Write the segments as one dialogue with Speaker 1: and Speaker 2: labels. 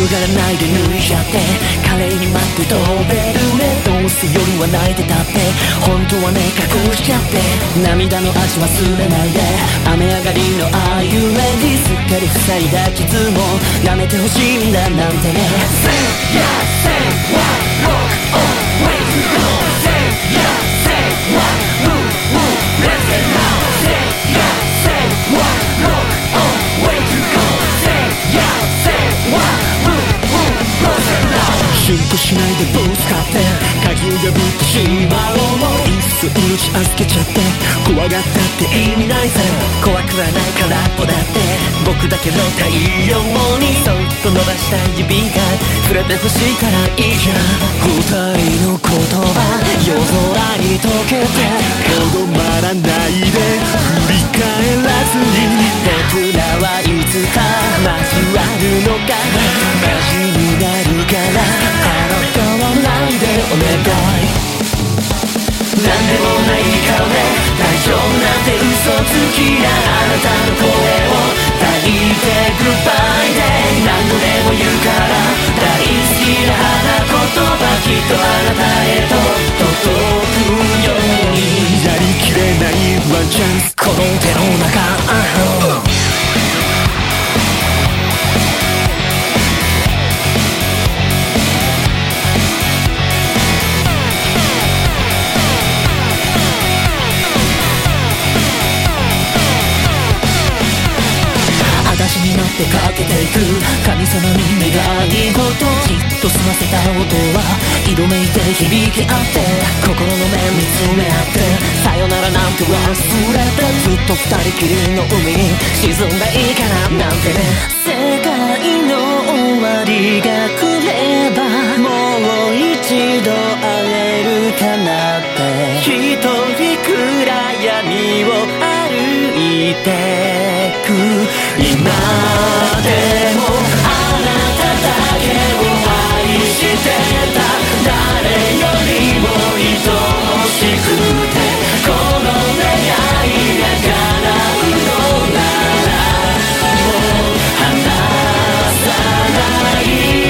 Speaker 1: がらないで脱いじゃって華麗に待って飛べるね。どうせ夜は泣いてたって本当はね隠しちゃって、涙の味忘れないで雨上がりのああいうレディ、すっかり塞いだ傷も舐めてほしいんだなんてね。 Say yeah, say what, walk on, way to go. Say yeah, say what, move, move, let's get now. Say yeah, say what, walk on, way to go. Say yeah, say what, move, move, let's get now. 進歩しないでブース買って鍵を破ってしまおう。もういっそ命預けちゃって怖がったって意味ないぜ。怖くはない空っぽだって僕だけの太陽にそっと伸ばした指が触れてほしいからいいじゃん。二人の言葉夜空に溶けてとどまらないで振り返らずに僕らはいつか交わるのかマジになるから抗わないでお願い。なんでもない顔で大丈夫なんて嘘つきなあなたの声を抱いて Goodbye で何度でも言うから大好きな花言葉きっとあなたへと届くように。やりきれないワンチャンスこの手の中、私になってかけていく神様に願い事、じっと済ませた音は色めいて響き合って心の目見つめ合ってさよならなんて忘れてずっと二人きりの海に沈んでいいかななんてね。世界の終わりが来ればもう一度会えるかなって一人暗闇を歩いてく今でもあなただけを愛してた誰よりも愛しくてこの出会いが叶うのならもう離さない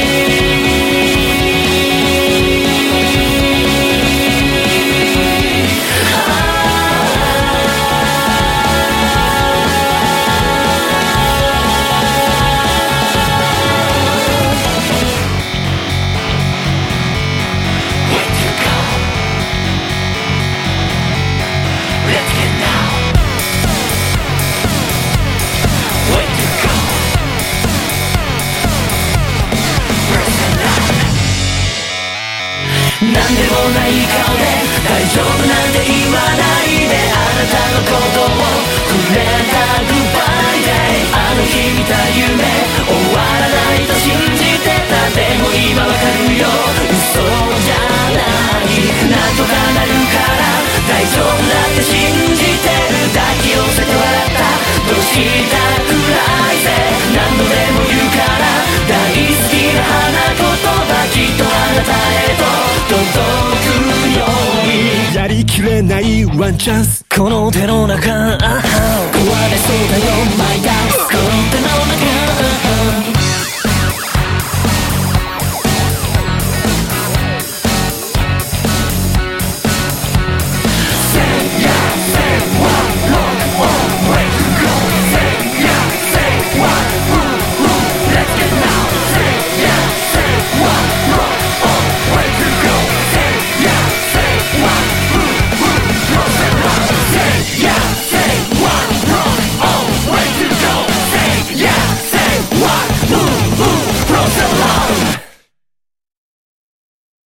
Speaker 1: なんでもない顔で大丈夫なんて言わないであなたのことをくれた Goodbye Day あの日見た夢終わらないと信じてた。でも今わかるよ嘘じゃないなんとかなるから大丈夫だって信じてる。抱き寄せて笑ったどうしたくらいぜ何度でも言うから大好きな花言葉きっとあなたへと届くように。やりきれないワンチャンスこの手の中